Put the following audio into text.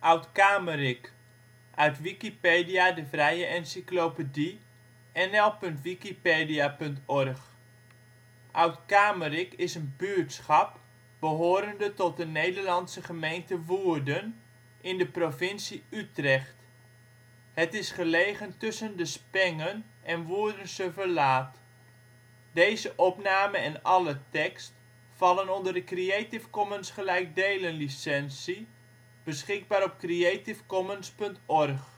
Oud-Kamerik, uit Wikipedia, de vrije encyclopedie. nl.wikipedia.org. Oud-Kamerik is een buurtschap behorende tot de Nederlandse gemeente Woerden, in de provincie Utrecht. Het is gelegen tussen De Spengen en Woerdense Verlaat. Plaatsen in de gemeente Woerden. Dorpen: Dodewaard · Echteld · IJzendoorn · Kesteren · Ochten · Opheusden Buurtschappen: Bakkerom (deels) · Balktil · De Haar · Hamrik · De Jammer · Keuningswijk · De Linde ·' t Malijk · Trimunt · Willemstad · Zethuis Groningen: Steden en dorpen in Gelderland Nederland: Provincies · Gemeenten 52° 11 ' NB, 5° 38 ' OL